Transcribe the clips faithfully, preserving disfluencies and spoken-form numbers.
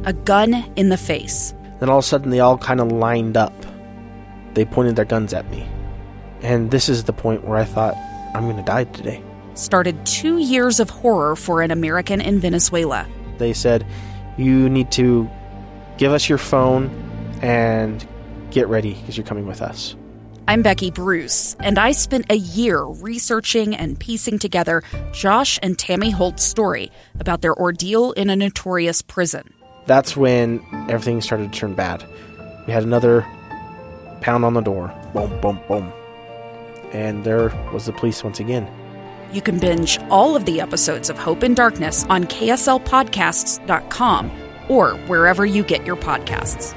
a gun in the face. Then all of a sudden, they all kind of lined up. They pointed their guns at me. And this is the point where I thought, I'm going to die today. Started two years of horror for an American in Venezuela. They said, you need to give us your phone and get ready because you're coming with us. I'm Becky Bruce, and I spent a year researching and piecing together Josh and Tammy Holt's story about their ordeal in a notorious prison. That's when everything started to turn bad. We had another pound on the door. Boom, boom, boom. And there was the police once again. You can binge all of the episodes of Hope in Darkness on K S L podcasts dot com or wherever you get your podcasts.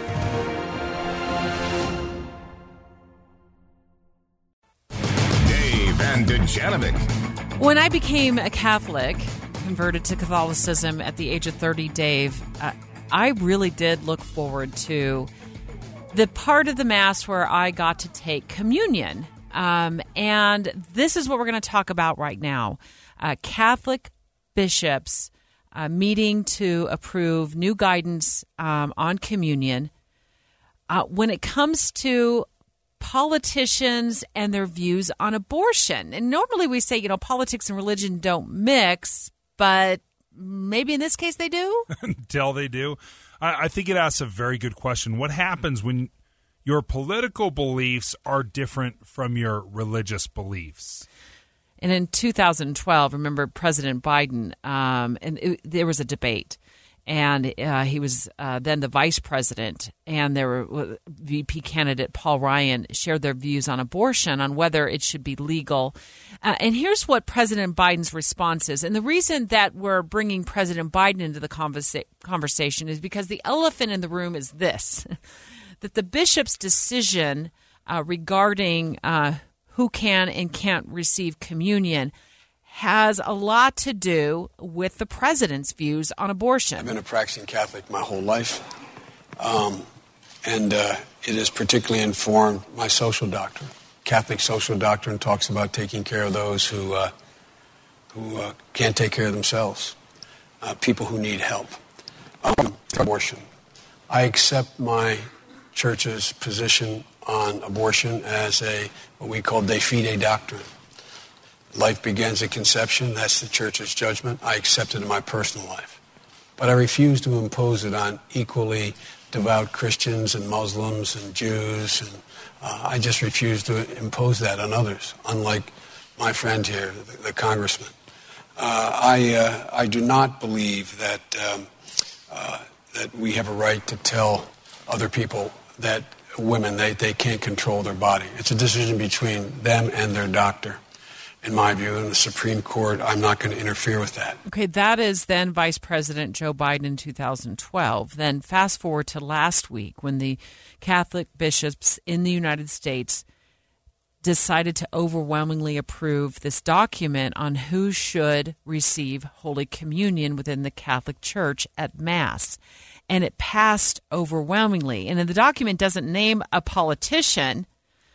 Dave and Dujanovic. When I became a Catholic, converted to Catholicism at the age of thirty, Dave, uh, I really did look forward to the part of the Mass where I got to take communion. Um, and this is what we're going to talk about right now. Uh, Catholic bishops uh, meeting to approve new guidance um, on communion. Uh, when it comes to politicians and their views on abortion. And normally we say, you know, politics and religion don't mix, but maybe in this case they do? Until they do. I, I think it asks a very good question. What happens when your political beliefs are different from your religious beliefs? And in two thousand twelve, remember President Biden, um, and it, there was a debate. And uh, he was uh, then the vice president, and there were V P candidate Paul Ryan shared their views on abortion, on whether it should be legal. Uh, and here's what President Biden's response is. And the reason that we're bringing President Biden into the conversa- conversation is because the elephant in the room is this, that the bishop's decision uh, regarding uh, who can and can't receive communion has a lot to do with the president's views on abortion. I've been a practicing Catholic my whole life, um, and uh, it has particularly informed my social doctrine. Catholic social doctrine talks about taking care of those who uh, who uh, can't take care of themselves, uh, people who need help. Um, abortion. I accept my church's position on abortion as a what we call de fide doctrine. Life begins at conception. That's the church's judgment. I accept it in my personal life. But I refuse to impose it on equally devout Christians and Muslims and Jews. And uh, I just refuse to impose that on others, unlike my friend here, the, the congressman. Uh, I, uh, I do not believe that, um, uh, that we have a right to tell other people that women, they, they can't control their body. It's a decision between them and their doctor. In my view, in the Supreme Court, I'm not going to interfere with that. Okay, that is then Vice President Joe Biden in two thousand twelve. Then fast forward to last week when the Catholic bishops in the United States decided to overwhelmingly approve this document on who should receive Holy Communion within the Catholic Church at Mass. And it passed overwhelmingly. And the document doesn't name a politician,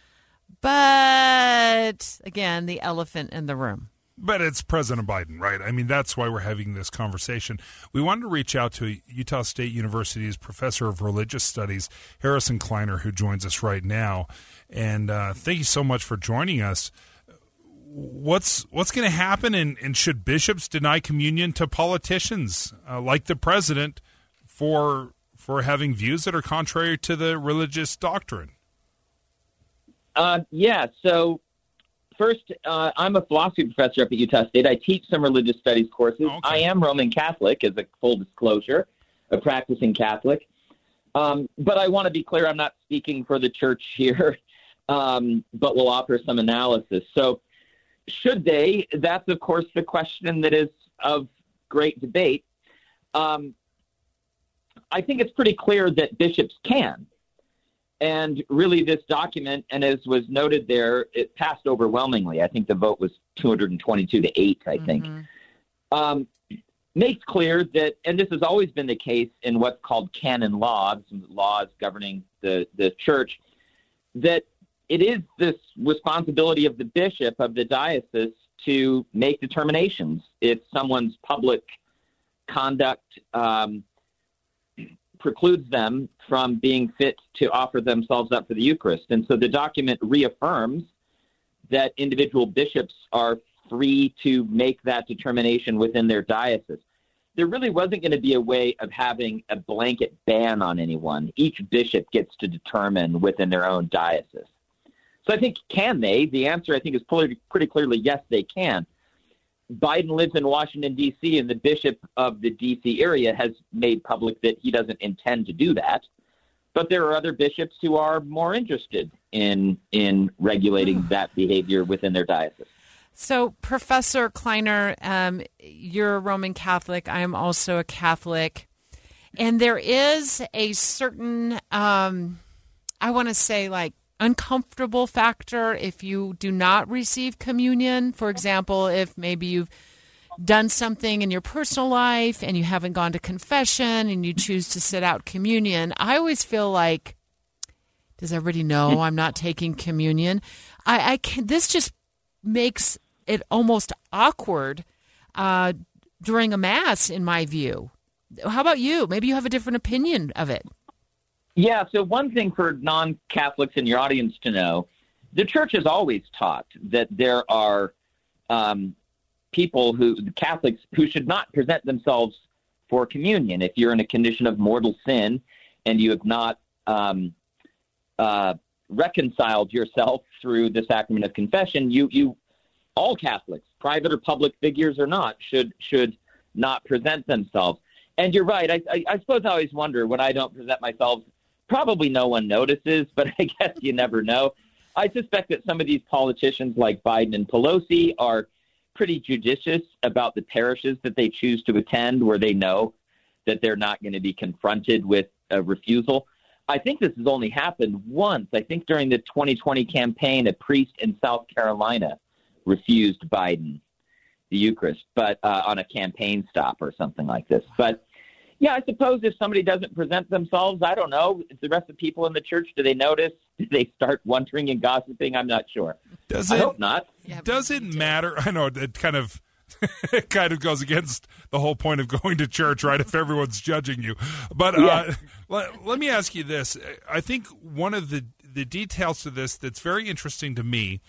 but, again, the elephant in the room. But it's President Biden, right? I mean, that's why we're having this conversation. We wanted to reach out to Utah State University's professor of religious studies, Harrison Kleiner, who joins us right now. And uh, thank you so much for joining us. What's what's going to happen, and, and should bishops deny communion to politicians uh, like the president for for having views that are contrary to the religious doctrine? Uh, yeah, so first, uh, I'm a philosophy professor up at Utah State. I teach some religious studies courses. Okay. I am Roman Catholic, as a full disclosure, a practicing Catholic. Um, but I want to be clear, I'm not speaking for the church here, um, but will offer some analysis. So should they? That's, of course, the question that is of great debate. Um, I think it's pretty clear that bishops can. And really this document, and as was noted there, it passed overwhelmingly. I think the vote was two hundred twenty-two to eight, I think. Mm-hmm. Um, makes clear that, and this has always been the case in what's called canon law, some laws governing the, the church, that it is this responsibility of the bishop of the diocese to make determinations if someone's public conduct um, precludes them from being fit to offer themselves up for the Eucharist. And so the document reaffirms that individual bishops are free to make that determination within their diocese. There really wasn't going to be a way of having a blanket ban on anyone. Each bishop gets to determine within their own diocese. So I think, can they? The answer, I think, is pretty, pretty clearly yes, they can. Biden lives in Washington, D C, and the bishop of the D C area has made public that he doesn't intend to do that. But there are other bishops who are more interested in in regulating that behavior within their diocese. So, Professor Kleiner, um, you're a Roman Catholic. I am also a Catholic. And there is a certain, um, I want to say, like, uncomfortable factor if you do not receive communion. For example, if maybe you've done something in your personal life and you haven't gone to confession and you choose to sit out communion. I always feel like, does everybody know I'm not taking communion? I, I can, this just makes it almost awkward uh, during a Mass, in my view. How about you? Maybe you have a different opinion of it. Yeah, so one thing for non-Catholics in your audience to know, the Church has always taught that there are um, people who, Catholics, who should not present themselves for communion. If you're in a condition of mortal sin and you have not um, uh, reconciled yourself through the sacrament of confession, you, you, all Catholics, private or public figures or not, should should not present themselves. And you're right. I, I, I suppose I always wonder when I don't present myself. Probably no one notices, but I guess you never know. I suspect that some of these politicians like Biden and Pelosi are pretty judicious about the parishes that they choose to attend where they know that they're not going to be confronted with a refusal. I think this has only happened once. I think during the twenty twenty campaign, a priest in South Carolina refused Biden the Eucharist, but uh, on a campaign stop or something like this. But yeah, I suppose if somebody doesn't present themselves, I don't know. The rest of the people in the church, do they notice? Do they start wondering and gossiping? I'm not sure. Does I it, hope not. Yeah, does it matter? I know it kind of it kind of goes against the whole point of going to church, right? If everyone's judging you. But uh, Yeah. let, let me ask you this. I think one of the, the details to this that's very interesting to me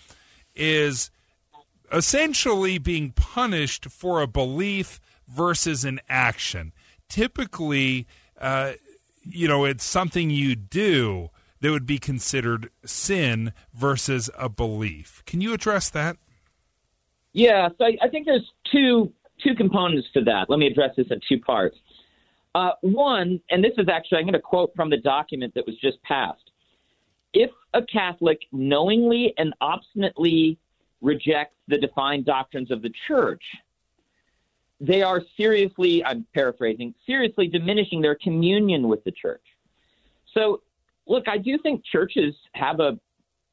is essentially being punished for a belief versus an action. Typically, uh, you know, it's something you do that would be considered sin versus a belief. Can you address that? Yeah, so I, I think there's two two components to that. Let me address this in two parts. Uh, one, and this is actually, I'm going to quote from the document that was just passed. If a Catholic knowingly and obstinately rejects the defined doctrines of the Church, they are seriously, I'm paraphrasing, seriously diminishing their communion with the Church. So, look, I do think churches have a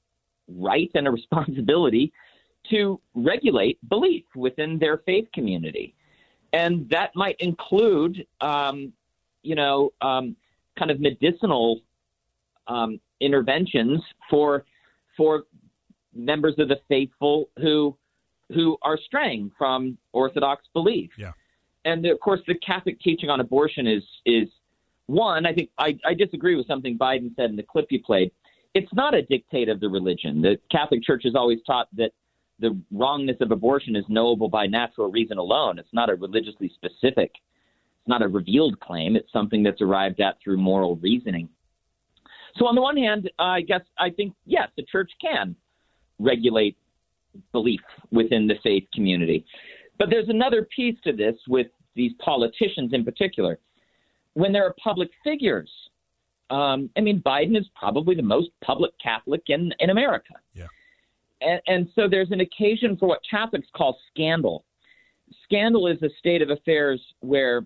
right and a responsibility to regulate belief within their faith community. And that might include, um, you know, um, kind of medicinal um, interventions for for members of the faithful who who are straying from Orthodox belief. Yeah. And of course, the Catholic teaching on abortion is is one. I think I, I disagree with something Biden said in the clip you played. It's not a dictate of the religion. The Catholic Church has always taught that the wrongness of abortion is knowable by natural reason alone. It's not a religiously specific, it's not a revealed claim. It's something that's arrived at through moral reasoning. So on the one hand, uh, I guess I think, yes, the Church can regulate belief within the faith community. But there's another piece to this with these politicians in particular. When there are public figures, um, I mean, Biden is probably the most public Catholic in, in America. Yeah. And, and so there's an occasion for what Catholics call scandal. Scandal is a state of affairs where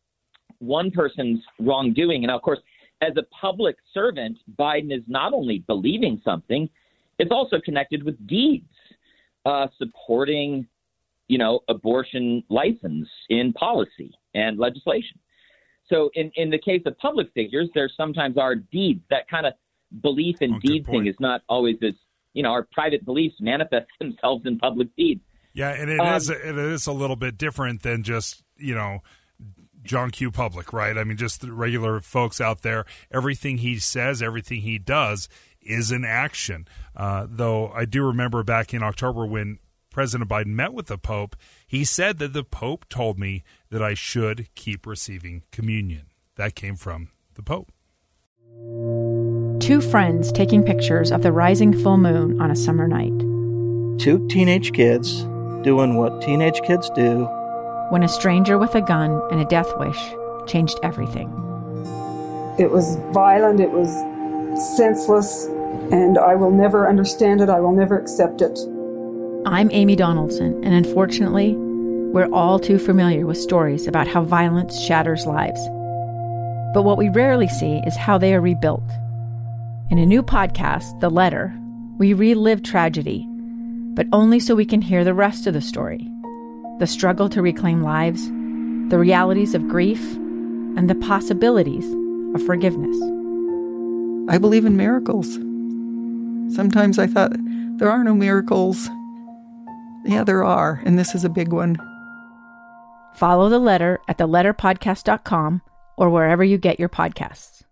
one person's wrongdoing, and of course, as a public servant, Biden is not only believing something, it's also connected with deeds, uh, supporting, you know, abortion license in policy and legislation. So in, in the case of public figures, there sometimes are deeds. That kind of belief and Oh, good deed point. thing is not always as, you know, our private beliefs manifest themselves in public deeds. Yeah, and it Um, is it is a little bit different than just, you know, John Q. Public, right? I mean, just the regular folks out there. Everything he says, everything he does is an action. Uh, though I do remember back in October when President Biden met with the Pope, he said that the Pope told me that I should keep receiving communion. That came from the Pope. Two friends taking pictures of the rising full moon on a summer night. Two teenage kids doing what teenage kids do. When a stranger with a gun and a death wish changed everything. It was violent, it was senseless, and I will never understand it, I will never accept it. I'm Amy Donaldson, and unfortunately, we're all too familiar with stories about how violence shatters lives. But what we rarely see is how they are rebuilt. In a new podcast, The Letter, we relive tragedy, but only so we can hear the rest of the story. The struggle to reclaim lives, the realities of grief, and the possibilities of forgiveness. I believe in miracles. Sometimes I thought, there are no miracles. Yeah, there are, and this is a big one. Follow The Letter at the letter podcast dot com or wherever you get your podcasts.